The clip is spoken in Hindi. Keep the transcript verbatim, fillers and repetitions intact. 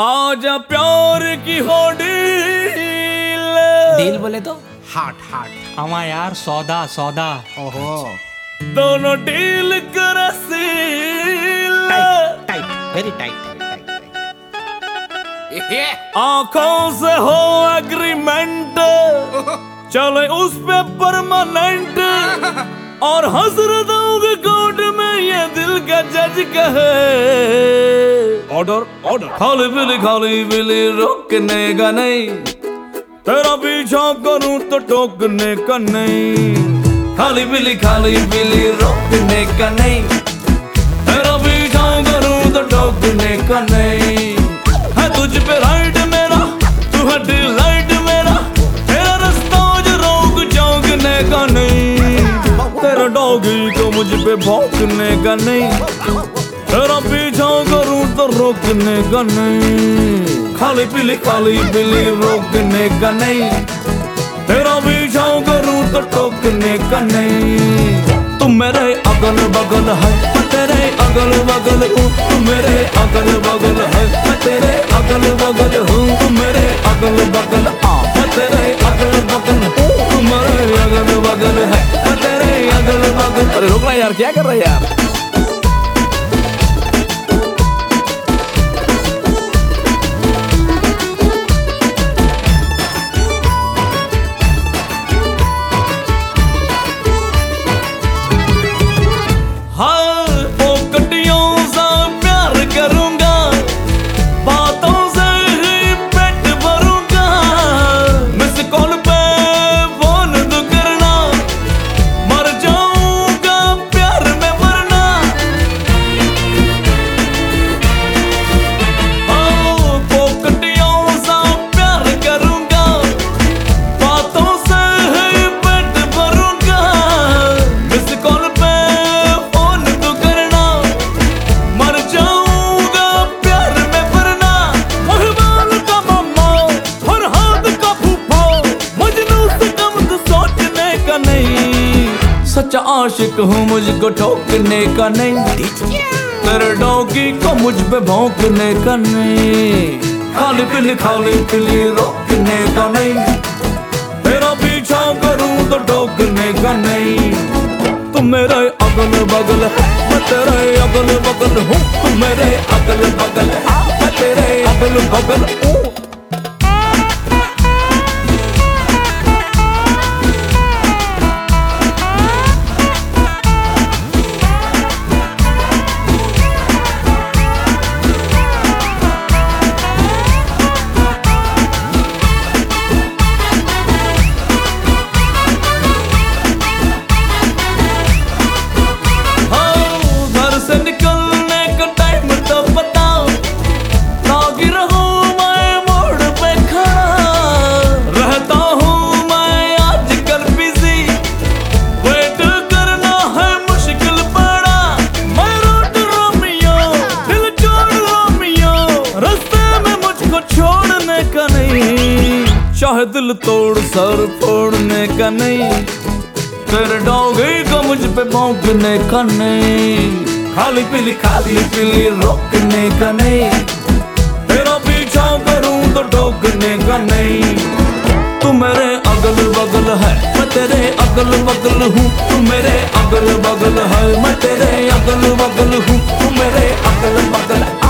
आजा प्यार की हो डील। डील बोले तो हार्ट हार्ट हमारा यार सौदा सौदा। ओहो दोनों डील कर seal. Tight tight very tight आंखों से हो एग्रीमेंट, चले उस पे परमानेंट। और हजरतों के कोर्ट में ये दिल का जज कहे ऑर्डर ऑर्डर। खाली बिली खाली बिली रोकने का नहीं, तेरा पीछा करूं तो टोकने का नहीं। खाली बिली खाली बिली रोकने का नहीं, तेरा पीछा करूं तो टोकने का नहीं। है तुझ पे राइट मेरा, तू है डिलाइट मेरा, तेरा रास्ता जो रोक चौंकने का नहीं। तेरा डॉगी को मुझ पे भौंकने का नहीं, तेरा पीछा करूं तो रोकने का नहीं। खाली पीली खाली बिली रोकने का नहीं, तेरा पीछा करूं तो टोकने का नहीं। तुम मेरे अगल बगल है, मैं तेरे अगल बगल हूँ। तुम मेरे अगल बगल है, मैं तेरे अगल बगल हूँ। तुम मेरे अगल बगल आ, मैं तेरे अगल बगल हूँ। तुम मेरे अगल बगल है, मैं तेरे अगल बगल। अरे रोकना यार, क्या कर रहा है यार। सच्चा आशिक हूँ, मुझको ठोकने का नहीं। तेरे डॉगी को मुझ पे भौंकने का नहीं। खाली पीली खाली पीली रोकने का नहीं, तेरा पीछा करूँ तो टोकने का नहीं। तुम मेरे अगल बगल है, मैं तेरे अगल बगल हूँ। तुम मेरे अगल बगल है, मैं तेरे अगल बगल हूँ। चाहे दिल तोड़ सर फोड़ने का नहीं, तेरे डॉगी को मुझ पे भौंकने का नहीं। खाली पीली खाली पीली रोकने का नहीं, तेरा पीछा करूं तो टोकने का नहीं। तू मेरे अगल बगल है, मैं तेरे अगल बगल हूँ। तू मेरे अगल बगल है, मैं तेरे अगल बगल हूँ। तू मेरे अगल बगल है।